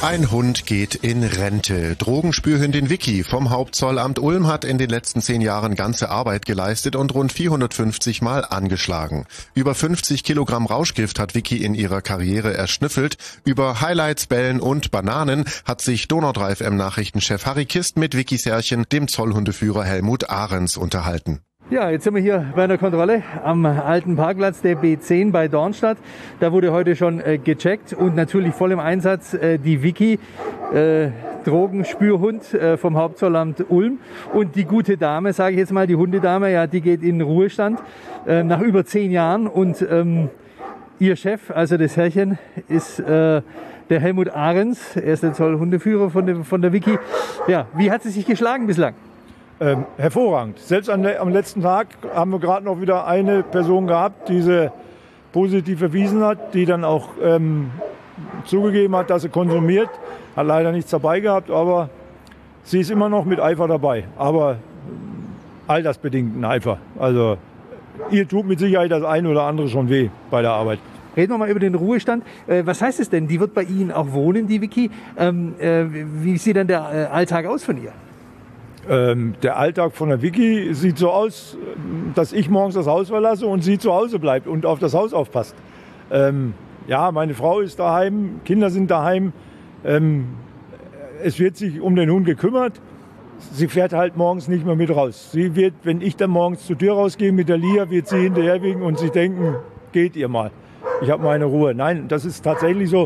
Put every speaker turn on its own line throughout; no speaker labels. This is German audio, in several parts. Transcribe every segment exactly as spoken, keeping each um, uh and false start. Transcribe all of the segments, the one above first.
Ein Hund geht in Rente. Drogenspürhündin Vicky vom Hauptzollamt Ulm hat in den letzten zehn Jahren ganze Arbeit geleistet und rund vierhundertfünfzig Mal angeschlagen. Über fünfzig Kilogramm Rauschgift hat Vicky in ihrer Karriere erschnüffelt. Über Highlights, Bällen und Bananen hat sich Donau drei F M-Nachrichtenchef Harry Kist mit Vickys Herrchen, dem Zollhundeführer Helmut Ahrens, unterhalten.
Ja, jetzt sind wir hier bei einer Kontrolle am alten Parkplatz der B zehn bei Dornstadt. Da wurde heute schon äh, gecheckt und natürlich voll im Einsatz äh, die Vicky, äh, Drogenspürhund äh, vom Hauptzollamt Ulm. Und die gute Dame, sage ich jetzt mal, die Hundedame, ja, die geht in den Ruhestand äh, nach über zehn Jahren. Und ähm, ihr Chef, also das Herrchen, ist äh, der Helmut Ahrens. Er ist der Zollhundeführer von der, von der Vicky. Ja, wie hat sie sich geschlagen bislang?
Ähm, hervorragend. Selbst an, am letzten Tag haben wir gerade noch wieder eine Person gehabt, die sie positiv erwiesen hat, die dann auch ähm, zugegeben hat, dass sie konsumiert. Hat leider nichts dabei gehabt, aber sie ist immer noch mit Eifer dabei. Aber altersbedingten Eifer. Also ihr tut mit Sicherheit das eine oder andere schon weh bei der Arbeit.
Reden wir mal über den Ruhestand. Äh, was heißt es denn? Die wird bei Ihnen auch wohnen, die Vicky. Ähm, äh, wie sieht denn der äh, Alltag aus von ihr?
Ähm, der Alltag von der Vicky sieht so aus, dass ich morgens das Haus verlasse und sie zu Hause bleibt und auf das Haus aufpasst. Ähm, ja, meine Frau ist daheim, Kinder sind daheim. Ähm, es wird sich um den Hund gekümmert. Sie fährt halt morgens nicht mehr mit raus. Sie wird, wenn ich dann morgens zur Tür rausgehe mit der Lia, wird sie hinterherwinken und sie denken, geht ihr mal. Ich habe meine Ruhe. Nein, das ist tatsächlich so.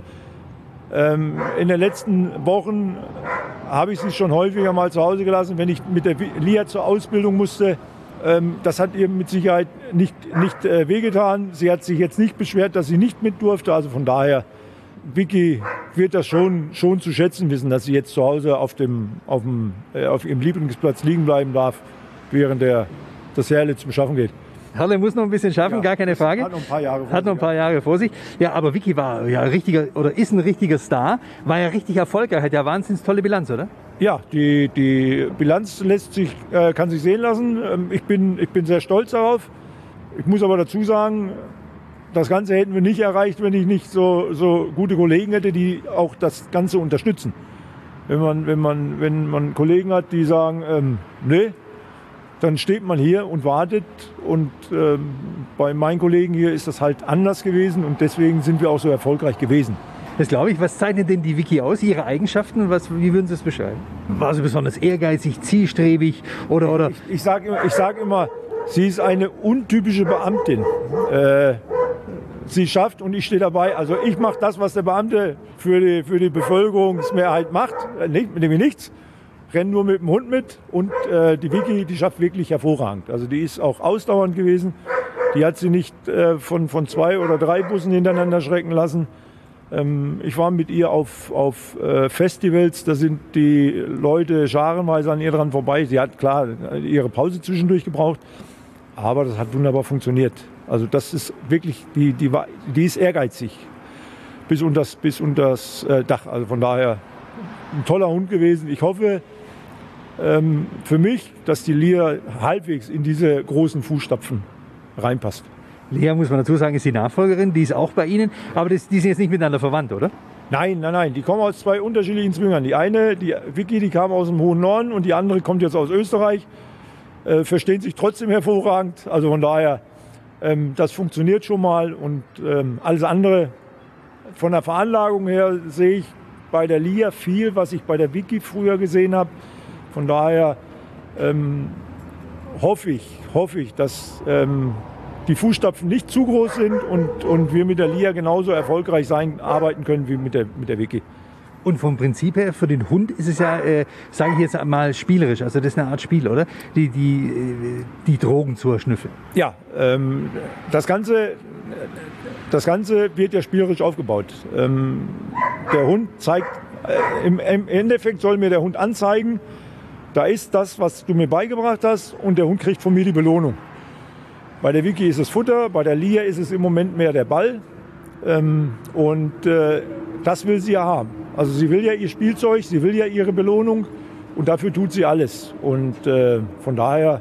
Ähm, in den letzten Wochen habe ich sie schon häufiger mal zu Hause gelassen, wenn ich mit der Lia zur Ausbildung musste. Ähm, das hat ihr mit Sicherheit nicht, nicht äh, wehgetan. Sie hat sich jetzt nicht beschwert, dass sie nicht mit durfte. Also von daher, Vicky wird das schon, schon zu schätzen wissen, dass sie jetzt zu Hause auf, dem, auf, dem, äh, auf ihrem Lieblingsplatz liegen bleiben darf, während der, das Herle zum Schaffen geht.
Herle muss noch ein bisschen schaffen, ja, gar keine Frage.
Hat noch ein paar Jahre vor sich.
Hat noch ein paar Jahre vor sich. Ja, aber Vicky war ja richtiger oder ist ein richtiger Star, war ja richtig erfolgreich, hat ja wahnsinnig tolle Bilanz, oder?
Ja, die, die Bilanz lässt sich, äh, kann sich sehen lassen. Ähm, ich bin, ich bin sehr stolz darauf. Ich muss aber dazu sagen, das Ganze hätten wir nicht erreicht, wenn ich nicht so, so gute Kollegen hätte, die auch das Ganze unterstützen. Wenn man, wenn man, wenn man Kollegen hat, die sagen, ähm, nee, dann steht man hier und wartet. Und ähm, bei meinen Kollegen hier ist das halt anders gewesen und deswegen sind wir auch so erfolgreich gewesen.
Das glaube ich. Was zeichnet denn die Vicky aus, ihre Eigenschaften? Was, wie würden Sie es beschreiben? War sie besonders ehrgeizig, zielstrebig oder? oder?
Ich, ich sage immer, ich sag immer, sie ist eine untypische Beamtin. Äh, sie schafft und ich stehe dabei. Also ich mache das, was der Beamte für die, für die Bevölkerungsmehrheit macht. Äh, nicht, nämlich nichts. Renn nur mit dem Hund mit und äh, die Vicky, die schafft wirklich hervorragend. Also die ist auch ausdauernd gewesen. Die hat sie nicht äh, von, von zwei oder drei Bussen hintereinander schrecken lassen. Ähm, ich war mit ihr auf, auf äh, Festivals, da sind die Leute scharenweise an ihr dran vorbei. Sie hat klar ihre Pause zwischendurch gebraucht, aber das hat wunderbar funktioniert. Also das ist wirklich, die, die, die ist ehrgeizig bis unter das, bis unter das äh, Dach. Also von daher ein toller Hund gewesen. Ich hoffe, Ähm, für mich, dass die Lia halbwegs in diese großen Fußstapfen reinpasst.
Lea, muss man dazu sagen, ist die Nachfolgerin, die ist auch bei Ihnen, aber das, die sind jetzt nicht miteinander verwandt, oder?
Nein, nein, nein, die kommen aus zwei unterschiedlichen Zwingern. Die eine, die Vicky, die kam aus dem hohen Norden und die andere kommt jetzt aus Österreich, äh, verstehen sich trotzdem hervorragend. Also von daher, ähm, das funktioniert schon mal und ähm, alles andere von der Veranlagung her sehe ich bei der Lia viel, was ich bei der Vicky früher gesehen habe. Von daher ähm, hoffe ich, hoffe ich, dass ähm, die Fußstapfen nicht zu groß sind und, und wir mit der Lia genauso erfolgreich sein, arbeiten können wie mit der, mit der Vicky.
Und vom Prinzip her, für den Hund ist es ja, äh, sage ich jetzt mal, spielerisch. Also das ist eine Art Spiel, oder? Die, die, die Drogen zu erschnüffeln.
Ja, ähm, das Ganze, das Ganze wird ja spielerisch aufgebaut. Ähm, der Hund zeigt, äh, im, im Endeffekt soll mir der Hund anzeigen, da ist das, was du mir beigebracht hast und der Hund kriegt von mir die Belohnung. Bei der Vicky ist es Futter, bei der Lia ist es im Moment mehr der Ball. Ähm, und äh, das will sie ja haben. Also sie will ja ihr Spielzeug, sie will ja ihre Belohnung und dafür tut sie alles. Und äh, von daher,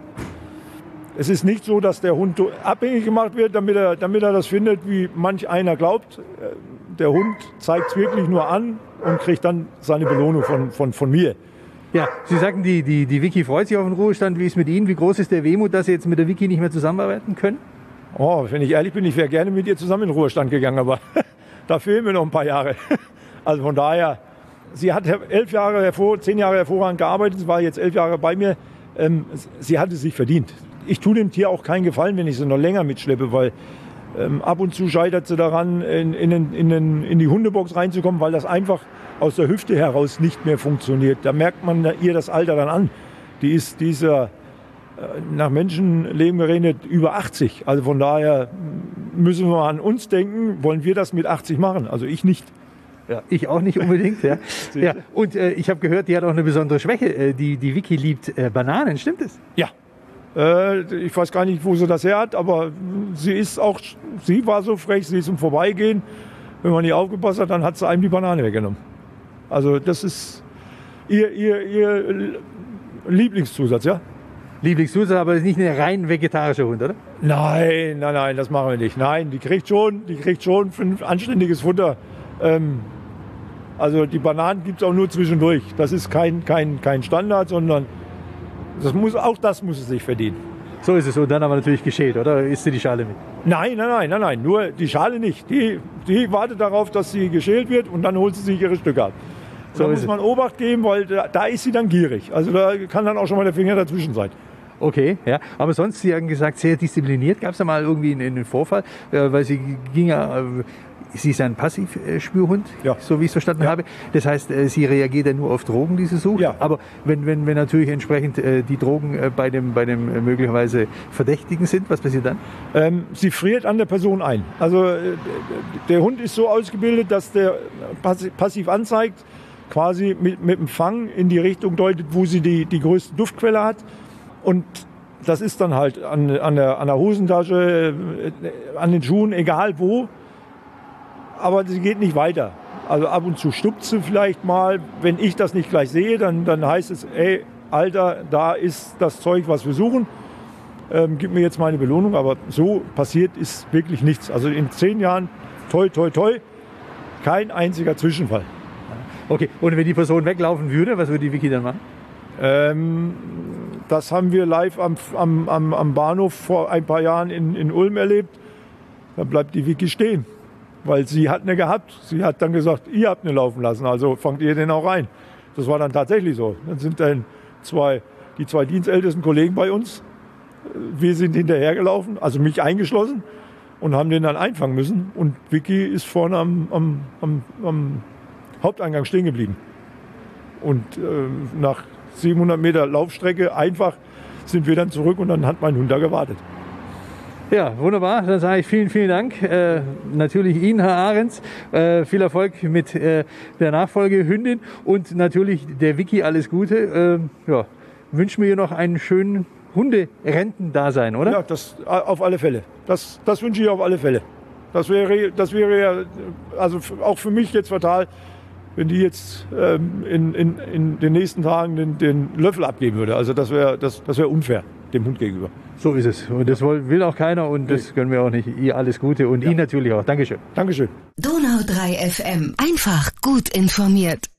es ist nicht so, dass der Hund abhängig gemacht wird, damit er, damit er das findet, wie manch einer glaubt. der Hund zeigt es wirklich nur an und kriegt dann seine Belohnung von, von, von mir.
Ja, Sie sagten, die, die, die Vicky freut sich auf den Ruhestand. Wie ist mit Ihnen? Wie groß ist der Wehmut, dass Sie jetzt mit der Vicky nicht mehr zusammenarbeiten können?
Oh, wenn ich ehrlich bin, ich wäre gerne mit ihr zusammen in den Ruhestand gegangen, aber da fehlen mir noch ein paar Jahre. Also von daher, sie hat elf Jahre, hervor, zehn Jahre hervorragend gearbeitet, sie war jetzt elf Jahre bei mir. Ähm, sie hat es sich verdient. Ich tue dem Tier auch keinen Gefallen, wenn ich sie noch länger mitschleppe, weil ähm, ab und zu scheitert sie daran, in, in, in, in, in die Hundebox reinzukommen, weil das einfach aus der Hüfte heraus nicht mehr funktioniert. Da merkt man ihr das Alter dann an. Die ist dieser, nach Menschenleben gerechnet, über achtzig. Also von daher müssen wir an uns denken, wollen wir das mit achtzig machen? Also ich nicht.
Ja, ich auch nicht unbedingt. Ja. Ja, und äh, ich habe gehört, die hat auch eine besondere Schwäche. Äh, die, die Vicky liebt äh, Bananen, stimmt es?
Ja. Äh, ich weiß gar nicht, wo sie das her hat, aber sie ist auch, sie war so frech, sie ist im Vorbeigehen. Wenn man nicht aufgepasst hat, dann hat sie einem die Banane weggenommen. Also das ist ihr, ihr, ihr Lieblingszusatz, ja?
Lieblingszusatz, aber nicht ein rein vegetarischer Hund, oder?
Nein, nein, nein, das machen wir nicht. Nein, die kriegt schon, die kriegt schon ein anständiges Futter. Ähm, also die Bananen gibt es auch nur zwischendurch. Das ist kein, kein, kein Standard, sondern das muss, auch das muss es sich verdienen.
So ist es. Und dann aber natürlich geschält, oder? Isst sie die Schale mit?
Nein, nein, nein, nein, nein. Nur die Schale nicht. Die, die wartet darauf, dass sie geschält wird und dann holt sie sich ihre Stücke ab. So da muss man Obacht geben, weil da, da ist sie dann gierig. Also da kann dann auch schon mal der Finger dazwischen sein.
Okay, ja. Aber sonst, Sie haben gesagt, sehr diszipliniert. Gab es da mal irgendwie einen, einen Vorfall? Äh, weil sie ging ja, äh, sie ist ein Passivspürhund,
ja.
So wie ich es verstanden
ja.
habe. Das heißt, äh, sie reagiert ja nur auf Drogen, die sie sucht.
Ja.
Aber wenn, wenn, wenn natürlich entsprechend äh, die Drogen äh, bei dem, bei dem äh, möglicherweise Verdächtigen sind, was passiert dann?
Ähm, sie friert an der Person ein. Also äh, der Hund ist so ausgebildet, dass der passiv anzeigt, quasi mit, mit dem Fang in die Richtung deutet, wo sie die, die größte Duftquelle hat. Und das ist dann halt an, an, der, an der Hosentasche, an den Schuhen, egal wo. Aber sie geht nicht weiter. Also ab und zu stupst sie vielleicht mal. Wenn ich das nicht gleich sehe, dann, dann heißt es, ey, Alter, da ist das Zeug, was wir suchen. Ähm, gib mir jetzt meine Belohnung. Aber so passiert ist wirklich nichts. Also in zehn Jahren, toi, toi, toi, kein einziger Zwischenfall.
Okay, und wenn die Person weglaufen würde, was würde die Vicky dann machen?
Ähm, das haben wir live am, am, am, am Bahnhof vor ein paar Jahren in, in Ulm erlebt. Da bleibt die Vicky stehen, weil sie hat eine gehabt. Sie hat dann gesagt, ihr habt eine laufen lassen, also fangt ihr den auch rein. Das war dann tatsächlich so. Dann sind dann zwei, die zwei dienstältesten Kollegen bei uns. Wir sind hinterhergelaufen, also mich eingeschlossen, und haben den dann einfangen müssen. Und Vicky ist vorne am, am, am, am Haupteingang stehen geblieben. Und äh, nach siebenhundert Meter Laufstrecke einfach sind wir dann zurück und dann hat mein Hund da gewartet.
Ja, wunderbar. Dann sage ich vielen, vielen Dank. Äh, natürlich Ihnen, Herr Ahrens. Äh, viel Erfolg mit äh, der Nachfolgehündin und natürlich der Vicky alles Gute. Äh, ja, wünschen wir ihr noch einen schönen Hunderentendasein, oder?
Ja, das auf alle Fälle. Das, das wünsche ich auf alle Fälle. Das wäre, das wäre ja, also auch für mich jetzt fatal, wenn die jetzt ähm, in, in, in den nächsten Tagen den, den Löffel abgeben würde. Also das wäre das, das wär unfair dem Hund gegenüber.
So ist es. Und das will auch keiner und das können wir auch nicht. Ihr alles Gute und ja. Ihnen natürlich auch. Dankeschön.
Dankeschön.
Donau drei F M. Einfach gut informiert.